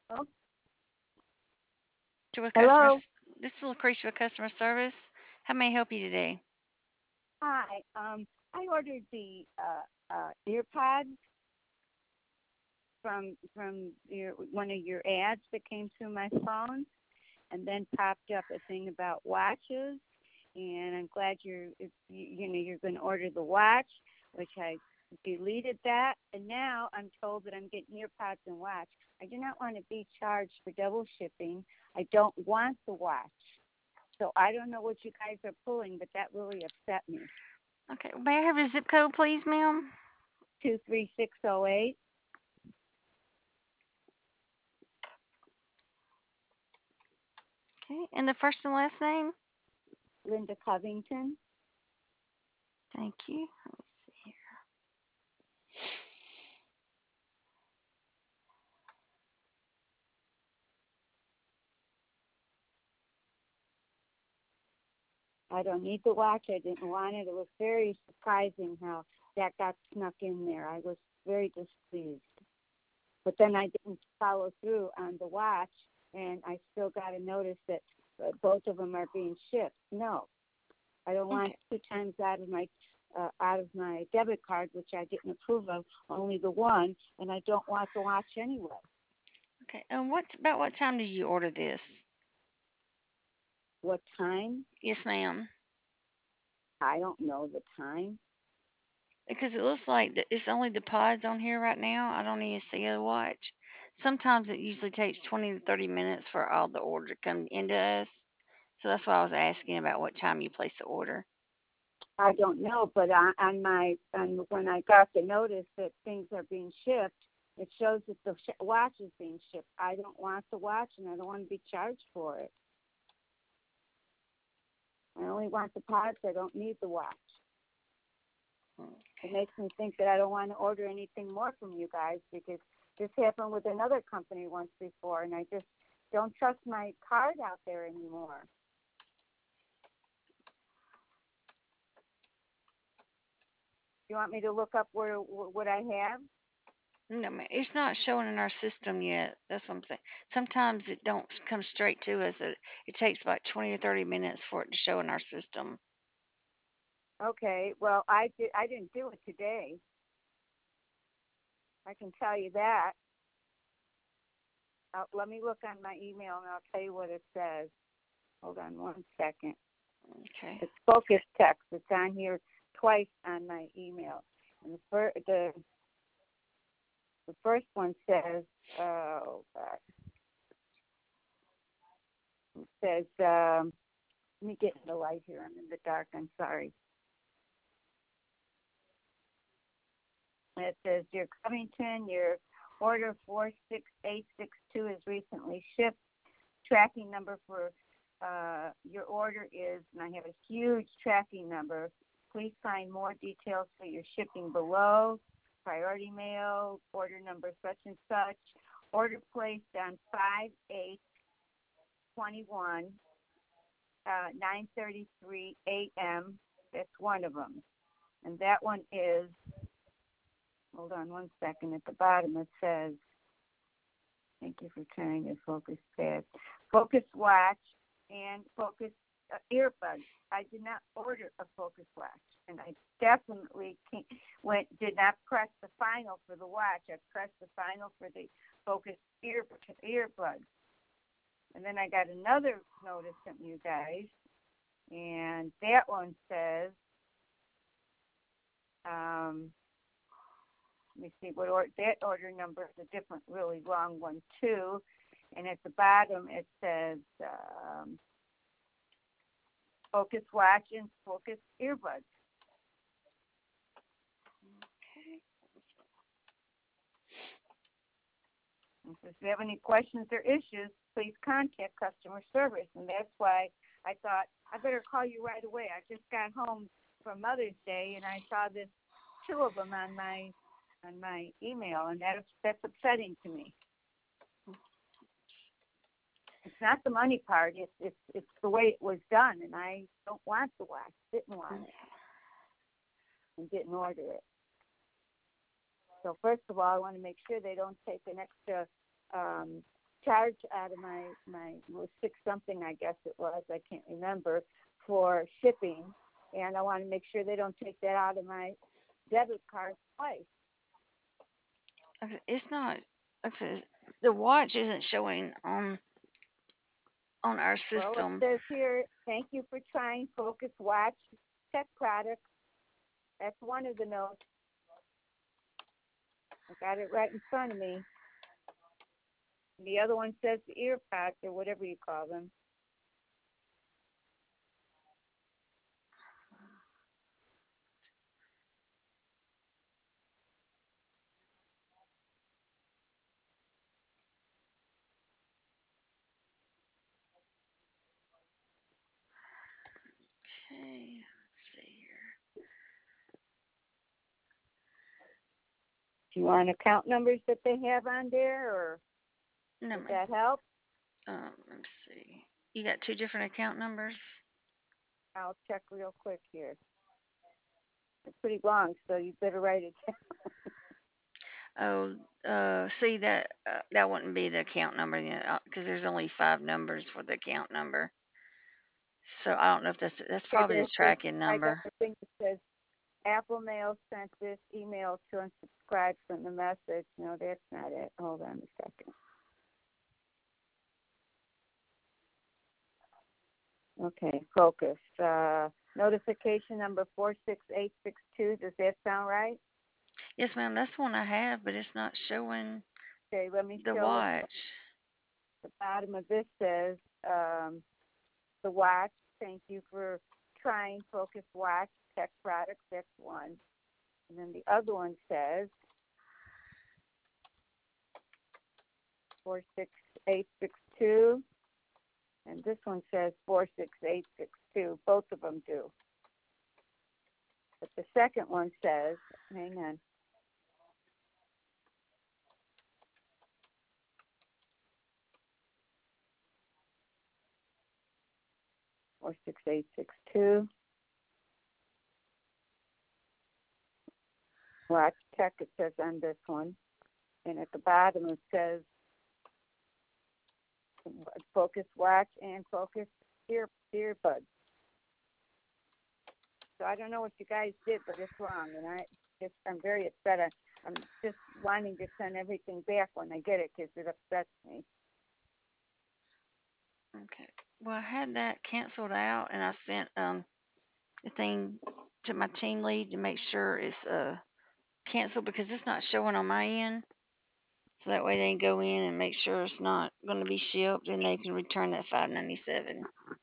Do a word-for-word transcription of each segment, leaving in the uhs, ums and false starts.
Oh, To with customer, hello. s- this is Lucretia with customer service. How may I help you today? Hi. Um, I ordered the uh, uh, earpods from from your one of your ads that came through my phone, and then popped up a thing about watches. And I'm glad you're if you, you know you're going to order the watch, which I deleted that, and now I'm told that I'm getting earpods and watch. I do not want to be charged for double shipping. I don't want the watch. So I don't know what you guys are pulling, but that really upset me. Okay, may I have your zip code, please, ma'am? Two three six zero eight, Okay, and the first and last name? Linda Covington. Thank you. Let me see here. I don't need the watch. I didn't want it. It was very surprising how that got snuck in there. I was very displeased. But then I didn't follow through on the watch, and I still got a notice that uh, both of them are being shipped. No, I don't want Okay, two times out of my uh, out of my debit card, which I didn't approve of, only the one, and I don't want the watch anyway. okay. And what about what time did you order this? What time? Yes, ma'am. I don't know the time. Because it looks like th- it's only the pods on here right now. I don't even see a watch. Sometimes it usually takes twenty to thirty minutes for all the order to come into us. So that's why I was asking about what time you placed the order. I don't know, but on, on my on when I got the notice that things are being shipped, it shows that the sh- watch is being shipped. I don't want the watch, and I don't want to be charged for it. I only want the pods. I don't need the watch. It makes me think that I don't want to order anything more from you guys because this happened with another company once before, and I just don't trust my card out there anymore. You want me to look up where what I have? No, ma- it's not showing in our system yet. That's what I'm saying. Sometimes it don't come straight to us. It, it takes about twenty or thirty minutes for it to show in our system. Okay, well I did. I didn't do it today. I can tell you that. Uh, let me look on my email and I'll tell you what it says. Hold on one second. Okay. It's focus text. It's on here twice on my email. And the fir- the the first one says, oh God, it says, um, let me get in the light here. I'm in the dark. I'm sorry. It says, Dear Covington, your order four six eight six two is recently shipped. Tracking number for uh, your order is, and I have a huge tracking number. Please find more details for your shipping below. Priority mail, order number such and such. Order placed on five eight twenty-one, uh, nine thirty-three a.m. That's one of them. And that one is, hold on one second, at the bottom it says, thank you for turning your focus pad. Focus watch and focus uh, earbuds. I did not order a focus watch, and I definitely can't, went did not press the final for the watch. I pressed the final for the focus ear earbuds, and then I got another notice from you guys, and that one says, um, let me see what or, that order number is a different, really long one too. And at the bottom it says um, focus watch and focus earbuds. And so if you have any questions or issues, please contact customer service. And that's why I thought I better call you right away. I just got home from Mother's Day and I saw this two of them on my on my email, and that's that's upsetting to me. It's not the money part. It's it's it's the way it was done, and I don't want the wax. Didn't want it, and didn't order it. So first of all, I want to make sure they don't take an extra um, charge out of my my it was six something, I guess it was. I can't remember for shipping, and I want to make sure they don't take that out of my debit card twice. Okay, it's not. Okay, the watch isn't showing on on our Well, it system. says here, thank you for trying Focus Watch Tech products. That's one of the notes. I got it right in front of me. The other one says the ear pods or whatever you call them. Okay, let's see here. Do you want account numbers that they have on there, or No, does ma'am. that help? Um, let's see. You got two different account numbers? I'll check real quick here. It's pretty long, so you better write it down. Oh, uh, see that uh, that wouldn't be the account number because there's only five numbers for the account number. So I don't know if that's that's Okay, probably the there's this, tracking I got number. the thing that says Apple Mail sent this email to unsubscribe from the message. No, that's not it. Hold on a second. Okay, focus. Uh, notification number four six eight six two. Does that sound right? Yes, ma'am. That's the one I have, but it's not showing Okay, let me the show what watch. the bottom of this says. Um, the watch. Thank you for trying Focus Watch Tech products. That's one. And then the other one says four six eight six two. And this one says four six eight six two. Both of them do. But the second one says, hang on. four six eight six two. Watch Tech, it says on this one. And at the bottom it says Focus Watch and Focus ear earbuds. So I don't know what you guys did, but it's wrong, and I just I'm very upset. I, I'm just wanting to send everything back when I get it because it upsets me. Okay. Well, I had that canceled out, and I sent um the thing to my team lead to make sure it's uh canceled because it's not showing on my end. So that way they can go in and make sure it's not going to be shipped, and they can return that five ninety seven.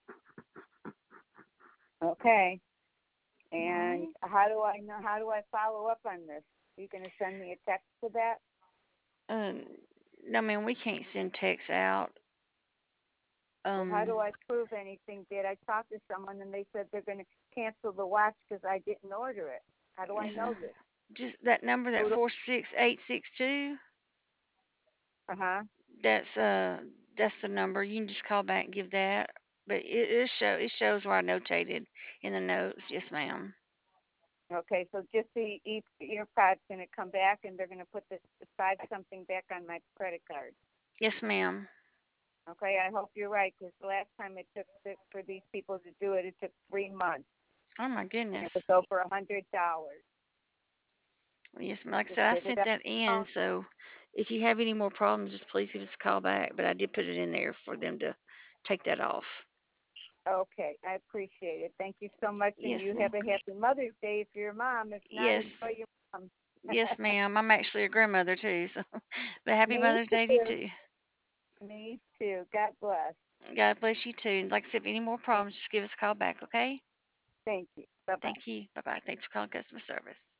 Okay. All And right. how do I know? How do I follow up on this? Are you going to send me a text for that? Um, no, man, we can't send texts out. Well, how Um, do I prove anything? Did I talk to someone and they said they're going to cancel the watch because I didn't order it? How do I know this? just that number, that four six eight six two. Uh huh. That's uh, that's the number. You can just call back and give that. But it, it show it shows where I notated in the notes. Yes, ma'am. Okay, so just the e- earpod's going to come back and they're going to put this five something back on my credit card. Yes, ma'am. Okay, I hope you're right because the last time it took th- for these people to do it, it took three months. Oh my And goodness. it was over a hundred dollars. Well, yes, like I Just said, I get it sent that in. out. So if you have any more problems, just please give us a call back. But I did put it in there for them to take that off. Okay, I appreciate it. Thank you so much, and Yes, you ma'am. have a happy Mother's Day if you're a mom. If not, Yes. enjoy your mom. Yes, ma'am. I'm actually a grandmother too. So, but happy Me Mother's Day to you too. too. Me too. God bless. God bless you too. And like I said, if any more Thank, problems, just give us a call back, okay? thank you. Bye bye. Thank you. Bye bye. Thanks for calling customer service.